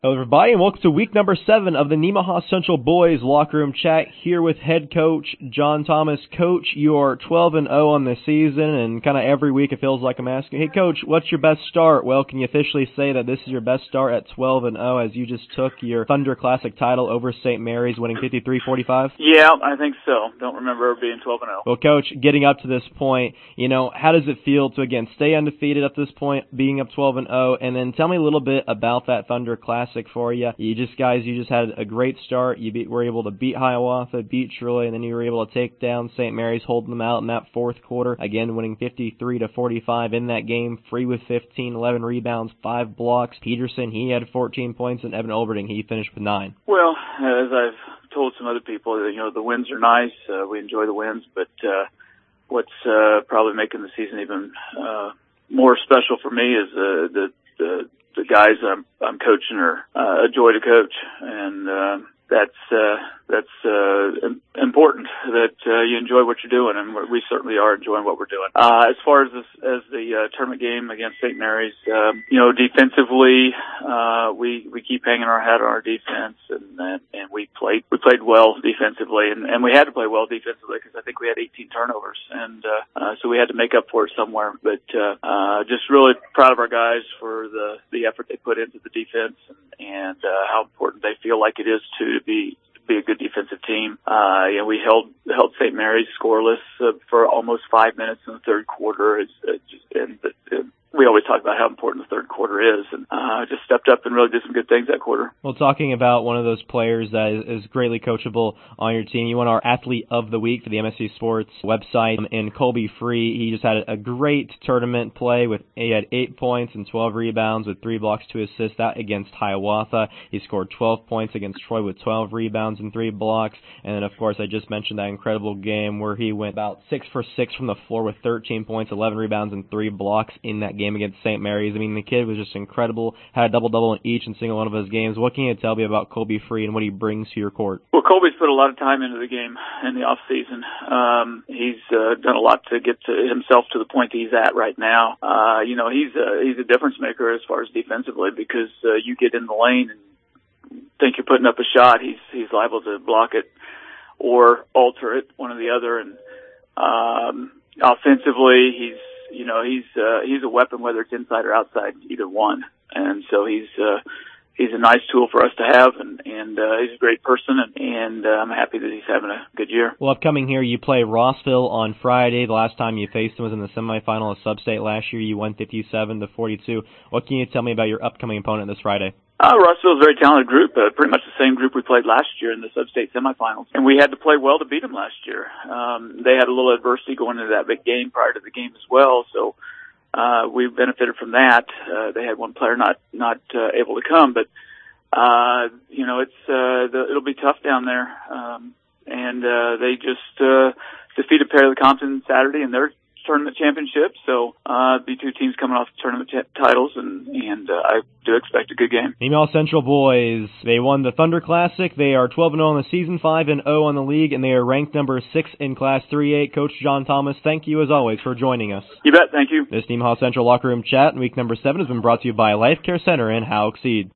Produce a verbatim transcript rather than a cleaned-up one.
Hello everybody and welcome to week number seven of the Nemaha Central Boys Locker Room Chat here with head coach John Thomas. Coach, you are twelve and oh on the season, and kind of every week it feels like I'm asking, hey coach, what's your best start? Well, can you officially say that this is your best start at twelve and oh as you just took your Thunder Classic title over Saint Mary's, winning fifty-three forty-five? Yeah, I think so. Don't remember ever being twelve and oh. Well, coach, getting up to this point, you know, how does it feel to again stay undefeated up to this point, being up twelve and oh, and then tell me a little bit about that Thunder Classic for you. You just guys, you just had a great start. You beat, were able to beat Hiawatha, beat Troy, and then you were able to take down Saint Mary's, holding them out in that fourth quarter. Again, winning fifty-three to forty-five in that game. Free with fifteen, eleven rebounds, five blocks. Peterson, he had fourteen points, and Evan Olberding, he finished with nine. Well, as I've told some other people, you know, the wins are nice. Uh, we enjoy the wins, but uh, what's uh, probably making the season even uh, more special for me is uh, the the the guys I'm, I'm coaching are uh, a joy to coach, and uh, that's uh, that's uh, important that uh, you enjoy what you're doing, and we certainly are enjoying what we're doing. Uh, as far as this, as the uh, tournament game against Saint Mary's, um, you know, defensively, uh, we we keep hanging our hat on our defense, and and, and we played we played well defensively, and, and we had to play well defensively because I think we had eighteen turnovers, and uh, uh, so we had to make up for it somewhere. But uh, uh, just really proud of our guys for the the effort they put into the defense, and, and uh, how important they feel like it is to be be a good defensive team. Uh, you know, we held held Saint Mary's scoreless uh, for almost five minutes in the third quarter. It's, it's just, and, and we always talk about how important the third quarter is, and uh, just stepped up and really did some good things that quarter. Well, talking about one of those players that is, is greatly coachable on your team, you won our Athlete of the Week for the M S C Sports website, and Colby Free, he just had a great tournament play with he had eight points and twelve rebounds with three blocks, two assists. That against Hiawatha, he scored twelve points against Troy with twelve rebounds and three blocks, and then of course I just mentioned that incredible game where he went about six for six from the floor with thirteen points, eleven rebounds, and three blocks in that game against Saint Mary's. I mean, the kid was just incredible, had a double-double in each and single one of his games. What can you tell me about Colby Free and what he brings to your court? Well, Colby's put a lot of time into the game in the off-season. Um, he's uh, done a lot to get to himself to the point that he's at right now. Uh, you know, he's a, he's a difference maker as far as defensively because uh, you get in the lane and think you're putting up a shot, he's he's liable to block it or alter it, one or the other. And um, offensively, he's You know, he's uh, he's a weapon, whether it's inside or outside, either one. And so he's uh, he's a nice tool for us to have, and, and uh, he's a great person, and, and uh, I'm happy that he's having a good year. Well, upcoming here, you play Rossville on Friday. The last time you faced them was in the semifinal of Sub-State last year. You won fifty-seven to forty-two. What can you tell me about your upcoming opponent this Friday? Uh, Rossville's a very talented group, uh, pretty much the same group we played last year in the sub-state semifinals. And we had to play well to beat them last year. Um, they had a little adversity going into that big game prior to the game as well, so uh, we benefited from that. Uh, they had one player not not uh, able to come, but uh, you know, it's uh, the, it'll be tough down there. Um, and uh, they just uh, defeated Perry Compton Saturday, and they're tournament championship, so uh, the two teams coming off tournament t- titles, and, and uh, I do expect a good game. Nemaha Central Boys, they won the Thunder Classic. They are twelve and oh on the season, five and oh on the league, and they are ranked number six in Class three A. Coach John Thomas, thank you as always for joining us. You bet, thank you. This Nemaha Central Locker Room Chat in week number seven has been brought to you by Life Care Center in Howell Exceed.